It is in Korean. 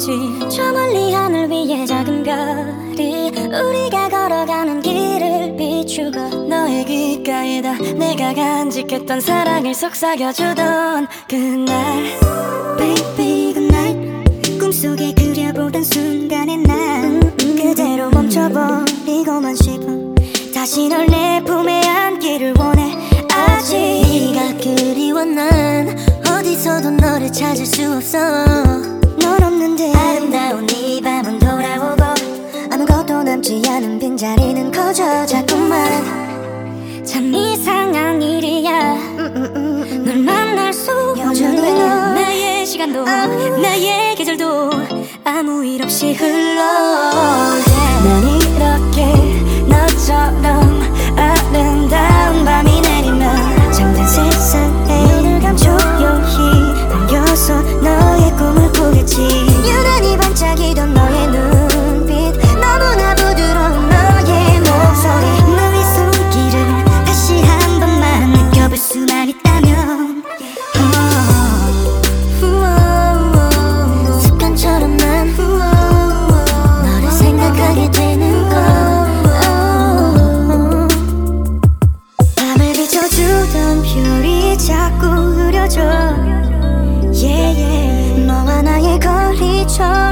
보겠지. 저 멀리 하늘 위에 작은 별이 우리가 걸어가는 길을 비추고, 너의 귓가에다 내가 간직했던 사랑을 속삭여주던 그날. Baby good night. 꿈속에 그려보던 순간에 난 그대로 멈춰버리고만 싶어. 다시 널 내 품에 안기를 원해. 아직 네가 그리워. 난 어디서도 너를 찾을 수 없어. 넌 없는데 아름다운 이 밤은 돌아오고, 아무것도 남지 않은 빈자리는 커져 자꾸만. 참 이상한 일이야. 널 만날 수 없는데 나의 시간도 나의 계절도 아무 일 없이 흘러. 난 이렇게 너처럼 아름다운 밤이 내리면 잠든 세상에 눈을 감고 조용히 당겨서 너의 꿈을 꾸겠지. 유난히 반짝이던 너의 눈빛, 너무나 부드러운 너의 목소리, 너의 손길을 다시 한 번만 느껴볼 수만 있다면. 습관처럼 난 너를 생각하게 되는 걸. 밤을 비춰주던 별이 자꾸 흐려져. Yeah, yeah. 너와 나의 거리처럼